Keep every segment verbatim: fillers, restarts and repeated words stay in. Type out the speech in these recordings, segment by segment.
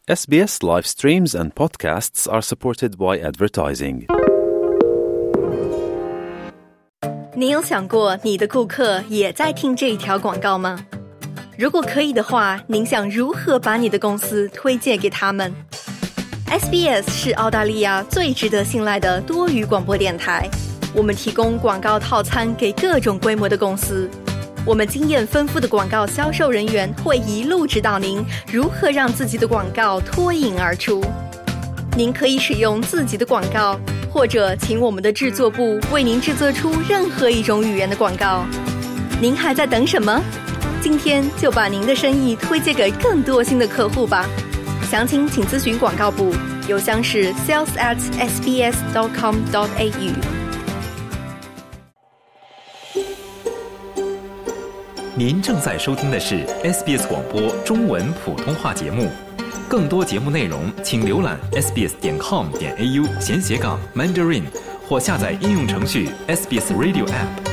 S B S live streams and podcasts are supported by advertising. 你有想过你的顾客也在听这一条广告吗？如果可以的话，您想如何把你的公司推荐给他们？ S B S 是澳大利亚最值得信赖的多语广播电台，我们提供广告套餐给各种规模的公司。我们经验丰富的广告销售人员会一路指导您如何让自己的广告脱颖而出。您可以使用自己的广告，或者请我们的制作部为您制作出任何一种语言的广告。您还在等什么？今天就把您的生意推荐给更多新的客户吧。详情请咨询广告部，邮箱是 sales at s b s dot com dot a u。 您正在收听的是 S B S 广播中文普通话节目，更多节目内容请浏览 s b s dot com dot a u 闲斜杠 Mandarin 或下载应用程序 S B S Radio App。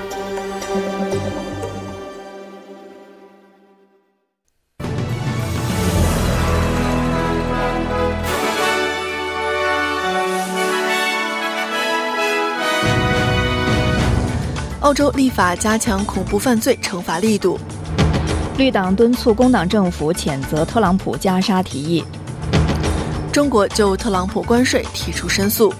澳洲立法加强恐怖犯罪惩罚力度。 绿党敦促工党政府谴责特朗普加沙提议。 中国就特朗普关税提出申诉。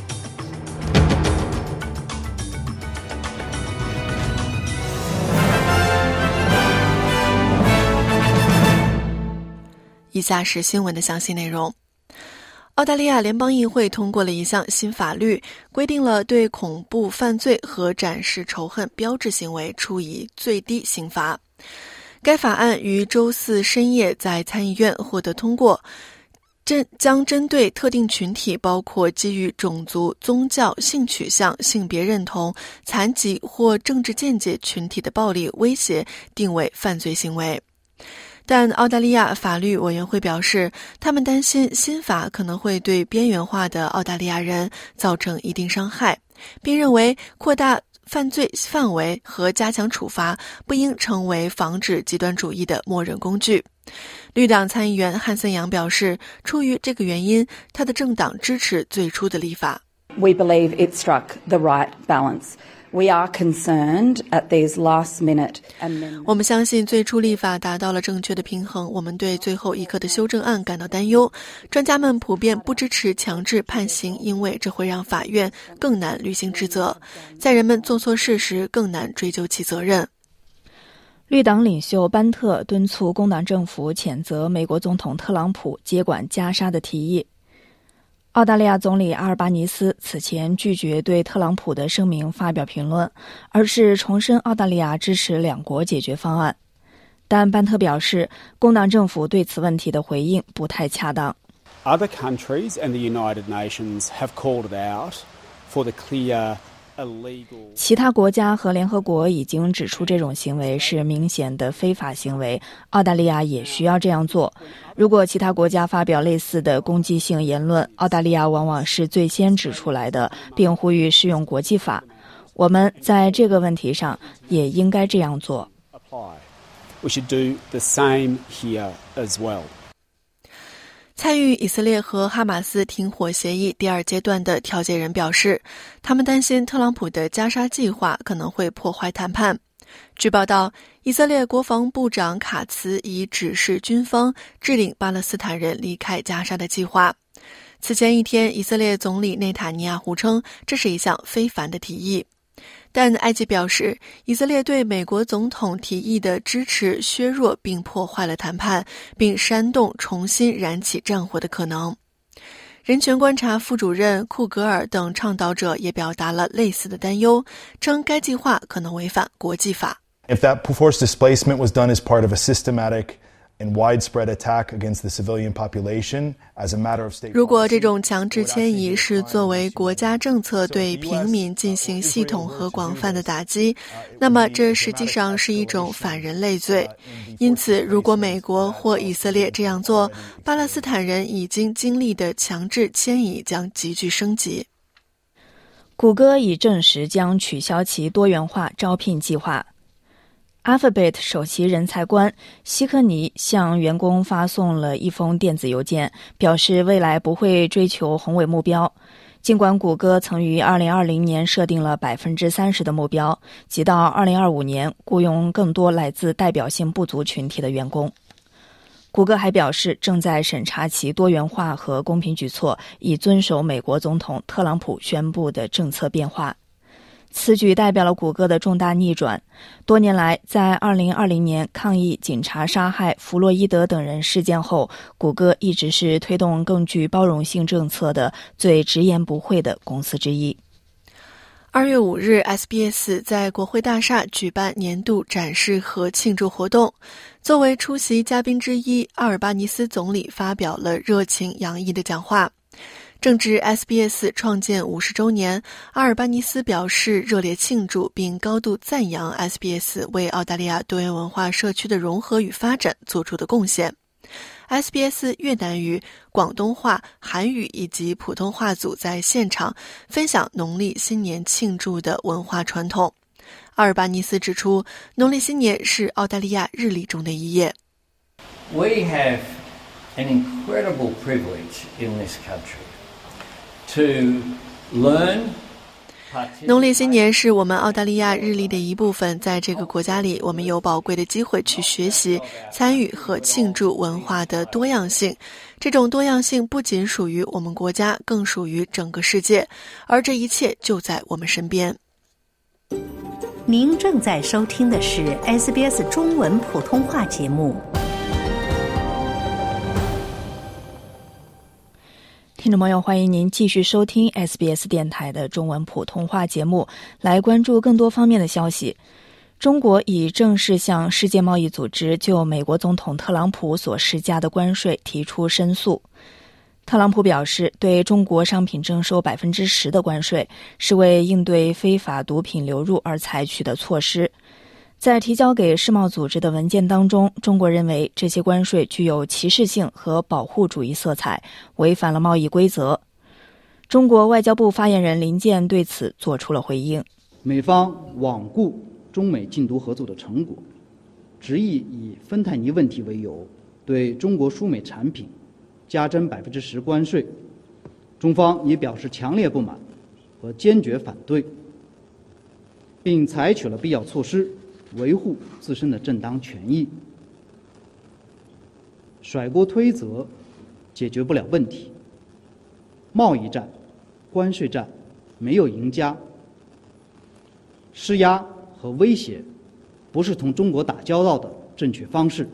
以下是新闻的详细内容。澳大利亚联邦议会通过了一项新法律，规定了对恐怖犯罪和展示仇恨标志行为处以最低刑罚。该法案于周四深夜在参议院获得通过，将针对特定群体，包括基于种族、宗教、性取向、性别认同、残疾或政治见解群体的暴力威胁定为犯罪行为。但澳大利亚法律委员会表示，他们担心新法可能会对边缘化的澳大利亚人造成一定伤害，并认为扩大犯罪范围和加强处罚不应成为防止极端主义的默认工具。绿党参议员汉森杨表示，出于这个原因，他的政党支持最初的立法。 We believe it struck the right balance.We are concerned at these last-minute amendments. 我们相信最初立法达到了正确的平衡，我们对最后一刻的修正案感到担忧。专家们普遍不支持强制判刑，因为这会让法院更难履行职责，在人们做错事时更难追究其责任。 绿党领袖班特敦促工党政府谴责美国总统特朗普接管加沙的提议。澳大利亚总理阿尔巴尼斯此前拒绝对特朗普的声明发表评论，而是重申澳大利亚支持两国解决方案。但班特表示，工党政府对此问题的回应不太恰当。 Other countries and the United Nations have called it out for the clear 其他国家和联合国已经指出这种行为是明显的非法行为，澳大利亚也需要这样做。如果其他国家发表类似的攻击性言论，澳大利亚往往是最先指出来的，并呼吁适用国际法。我们在这个问题上也应该这样做。 We should do the same here as well. 参与以色列和哈马斯停火协议第二阶段的调解人表示，他们担心特朗普的加沙计划可能会破坏谈判。据报道，以色列国防部长卡茨已指示军方制领巴勒斯坦人离开加沙的计划。此前一天，以色列总理内塔尼亚胡称这是一项非凡的提议。但埃及表示，以色列对美国总统提议的支持削弱并破坏了谈判，并煽动重新燃起战火的可能。人权观察副主任库格尔等倡导者也表达了类似的担忧，称该计划可能违反国际法。 If that forced displacement was done as part of a systematic and widespread attack against the civilian population as a matter of state policy. 如果这种强制迁移是作为国家政策对平民进行系统和广泛的打击，那么这实际上是一种反人类罪。因此，如果美国或以色列这样做，巴勒斯坦人已经经历的强制迁移将急剧升级。 谷歌已证实将取消其多元化招聘计划。 Alphabet 首席人才官希克尼向员工发送了一封电子邮件，表示未来不会追求宏伟目标。尽管谷歌曾于二零二零年设定了 百分之三十 的目标，即到二零二五年雇佣更多来自代表性不足群体的员工。谷歌还表示，正在审查其多元化和公平举措，以遵守美国总统特朗普宣布的政策变化。此举代表了谷歌的重大逆转。多年来，在二零二零年抗议警察杀害弗洛伊德等人事件后，谷歌一直是推动更具包容性政策的最直言不讳的公司之一。 二月五日 ，S B S 在国会大厦举办年度展示和庆祝活动。作为出席嘉宾之一，阿尔巴尼斯总理发表了热情洋溢的讲话。正值 S B S 创建五十周年，阿尔巴尼斯表示热烈庆祝并高度赞扬 S B S 为澳大利亚多元文化社区的融合与发展做出的贡献。S B S 越南语、广东话、韩语以及普通话组在现场分享农历新年庆祝的文化传统。阿尔巴尼斯指出，农历新年是澳大利亚日历中的一页。 We have an incredible privilege in this country to learn 农历新年是我们澳大利亚日历的一部分，在这个国家里，我们有宝贵的机会去学习、参与和庆祝文化的多样性。这种多样性不仅属于我们国家，更属于整个世界，而这一切就在我们身边。 您正在收听的是 S B S 中文普通话节目。 听众朋友，欢迎您继续收听 S B S 电台的中文普通话节目，来关注更多方面的消息。中国已正式向世界贸易组织就美国总统特朗普所施加的关税提出申诉。特朗普表示，对中国商品征收 百分之十 的关税是为应对非法毒品流入而采取的措施。在提交给世贸组织的文件当中，中国认为这些关税具有歧视性和保护主义色彩，违反了贸易规则。中国外交部发言人林健对此作出了回应。 美方罔顾中美禁毒合作的成果，执意以芬太尼问题为由，对中国输美产品加征 百分之十 关税，中方也表示强烈不满和坚决反对，并采取了必要措施维护自身的正当权益。甩锅推责解决不了问题，贸易战、关税战没有赢家，施压和威胁不是同中国打交道的正确方式。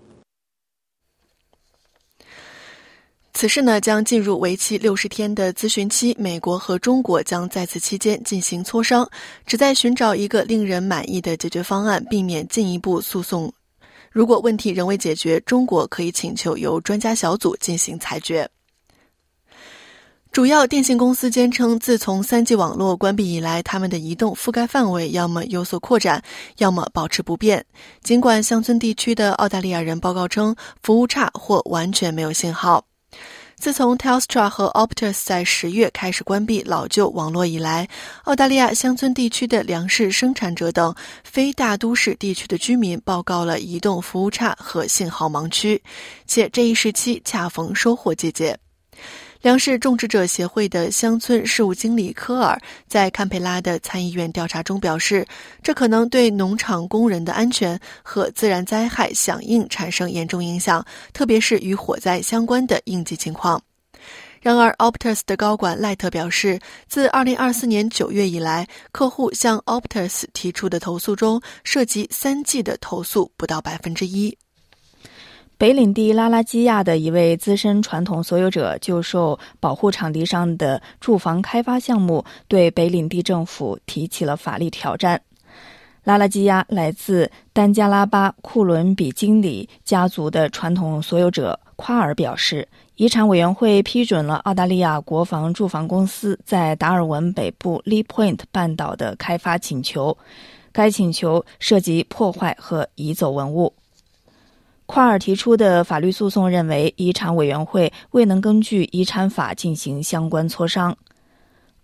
此事呢将进入为期六十天的咨询期，美国和中国将在此期间进行磋商，旨在寻找一个令人满意的解决方案，避免进一步诉讼。如果问题仍未解决，中国可以请求由专家小组进行裁决。主要电信公司坚称，自从 三 G 网络关闭以来，他们的移动覆盖范围要么有所扩展，要么保持不变。尽管乡村地区的澳大利亚人报告称服务差或完全没有信号。自从 Telstra 和 Optus 在十月开始关闭老旧网络以来，澳大利亚乡村地区的粮食生产者等非大都市地区的居民报告了移动服务差和信号盲区，且这一时期恰逢收获季节。粮食种植者协会的乡村事务经理科尔在堪培拉的参议院调查中表示，这可能对农场工人的安全和自然灾害响应产生严重影响，特别是与火灾相关的应急情况。然而 Optus 的高管赖特表示，自二零二四年九月以来，客户向 Optus 提出的投诉中，涉及 三 G 的投诉不到 百分之一。 北领地拉拉基亚的一位资深传统所有者就受保护场地上的住房开发项目对北领地政府提起了法律挑战。拉拉基亚来自丹加拉巴库伦比经理家族的传统所有者夸尔表示，遗产委员会批准了澳大利亚国防住房公司在达尔文北部 Lee Point 半岛的开发请求，该请求涉及破坏和移走文物。夸尔提出的法律诉讼认为，遗产委员会未能根据遗产法进行相关磋商。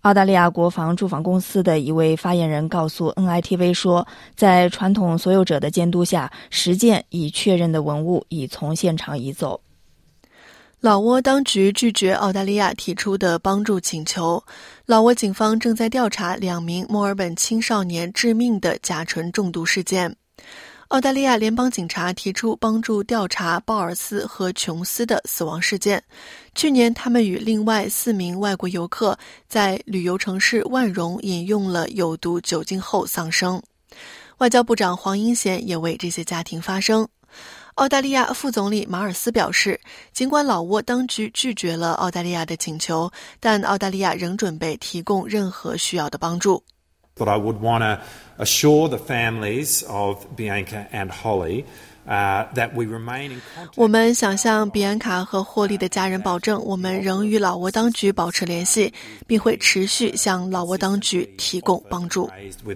澳大利亚国防住房公司的一位发言人告诉 N I T V 说，在传统所有者的监督下，十件已确认的文物已从现场移走。 老挝当局拒绝澳大利亚提出的帮助请求。老挝警方正在调查两名墨尔本青少年致命的甲醇中毒事件。澳大利亚联邦警察提出帮助调查鲍尔斯和琼斯的死亡事件。去年，他们与另外四名外国游客在旅游城市万荣饮用了有毒酒精后丧生。外交部长黄英贤也为这些家庭发声。澳大利亚副总理马尔斯表示，尽管老挝当局拒绝了澳大利亚的请求，但澳大利亚仍准备提供任何需要的帮助。 But I would want to assure the families of Bianca and Holly uh, that we remain in contact. 我们想向比安卡和霍利的家人保证，我们仍与老挝当局保持联系，并会持续向老挝当局提供帮助。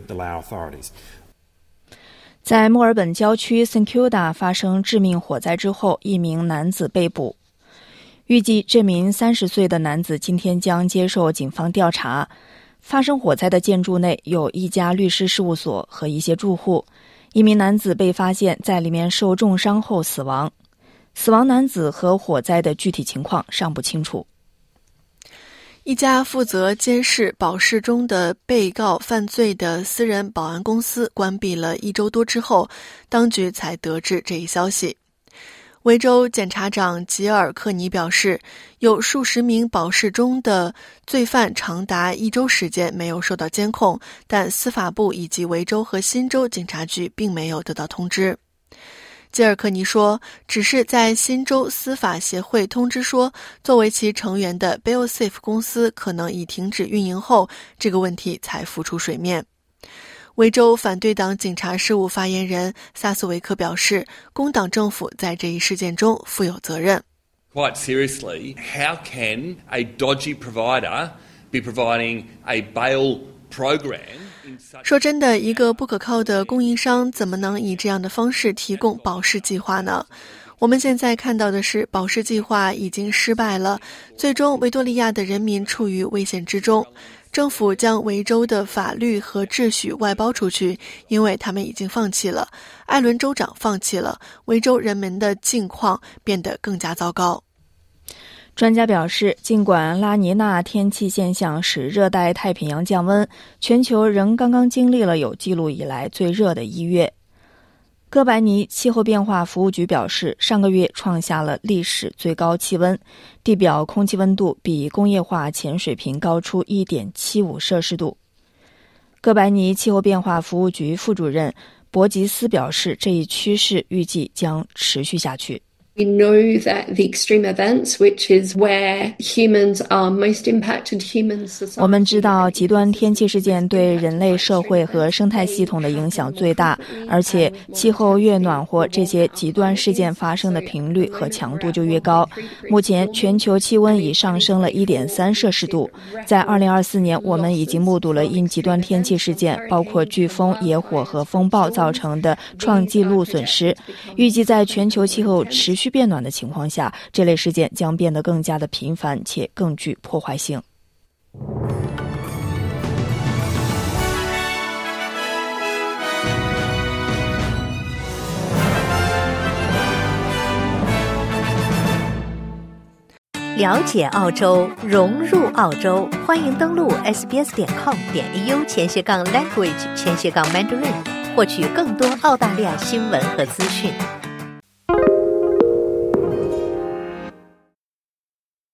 在墨尔本郊区 St Kilda 发生致命火灾之后，一名男子被捕。预计这名三十岁的男子今天将接受警方调查。发生火灾的建筑内有一家律师事务所和一些住户，一名男子被发现在里面受重伤后死亡。死亡男子和火灾的具体情况尚不清楚。 一家负责监视保释中的被告犯罪的私人保安公司关闭了一周多之后，当局才得知这一消息。维州检察长吉尔克尼表示，有数十名保释中的罪犯长达一周时间没有受到监控，但司法部以及维州和新州警察局并没有得到通知。吉尔克尼说，只是在新州司法协会通知说，作为其成员的 BailSafe 公司可能已停止运营后，这个问题才浮出水面。维州反对党警察事务发言人萨斯维克表示，工党政府在这一事件中负有责任。 Quite seriously, how can a dodgy provider be providing a bail program? 说真的，一个不可靠的供应商怎么能以这样的方式提供保释计划呢？我们现在看到的是，保释计划已经失败了，最终维多利亚的人民处于危险之中。政府将维州的法律和秩序外包出去，因为他们已经放弃了。艾伦州长放弃了，维州人民的境况变得更加糟糕。 专家表示，尽管拉尼娜天气现象使热带太平洋降温，全球仍刚刚经历了有记录以来最热的一月。哥白尼气候变化服务局表示，上个月创下了历史最高气温，地表空气温度比工业化前水平高出 一点七五 摄氏度。哥白尼气候变化服务局副主任博吉斯表示，这一趋势预计将持续下去。 We know that the extreme events, which is where humans are most impacted, human society. 我们知道极端天气事件对人类社会和生态系统的影响最大，而且气候越暖和，这些极端事件发生的频率和强度就越高。目前全球气温已上升了 一点三 摄氏度。在二零二四年，我们已经目睹了因极端天气事件，包括飓风、野火和风暴造成的创纪录损失。预计在全球气候持续变暖的情况下，这类事件将变得更加的频繁且更具破坏性。 了解澳洲，融入澳洲，欢迎登录 s b s 点 com 点 a u 前斜杠 language 前斜杠 mandarin， 获取更多澳大利亚新闻和资讯。